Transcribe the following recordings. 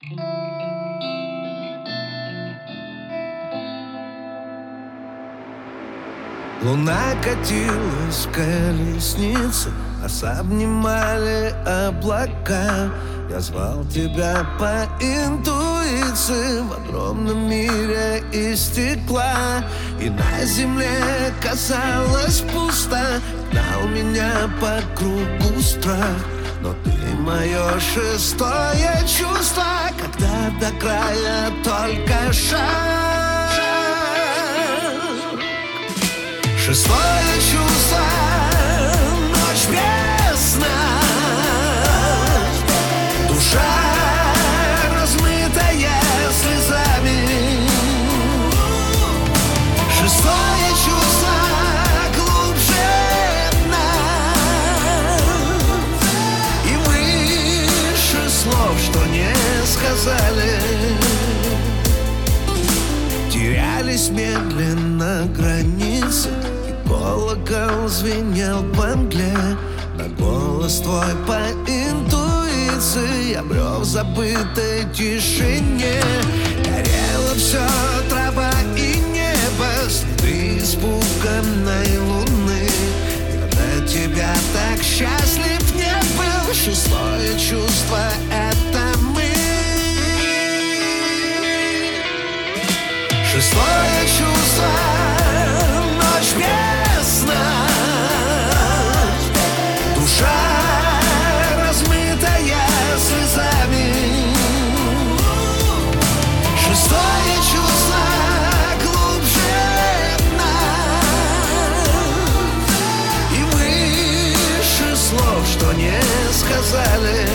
Луна катилась в колеснице, нас обнимали облака. Я звал тебя по интуиции в огромном мире из стекла. И на земле казалось пусто, гнал меня по кругу страх. Но ты мое шестое чувство, когда до края только шаг. Шестое чувство, ночь без сна, душа размытая слезами. Шестое чувство глубже дна и выше слов, что не сказали. Терялись медленно границы, колокол звенел по мгле. На голос твой по интуиции я брел в забытой тишине. Горело все, трава и небо, следы испуганной луны. Я до тебя так счастлив не был. Шестое чувство — это мы. Шестое чувство, ночь без сна, душа размытая слезами. Шестое чувство глубже дна и выше слов, что не сказали.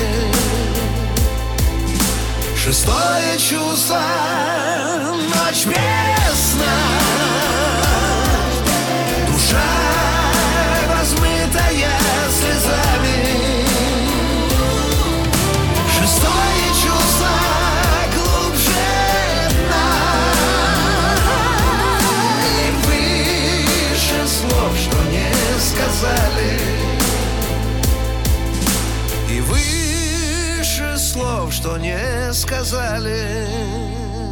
Шестое чувство, ночь без сна, душа размытая слезами. Шестое чувство глубже дна и выше слов, что не сказали. И выше слов, что не сказали.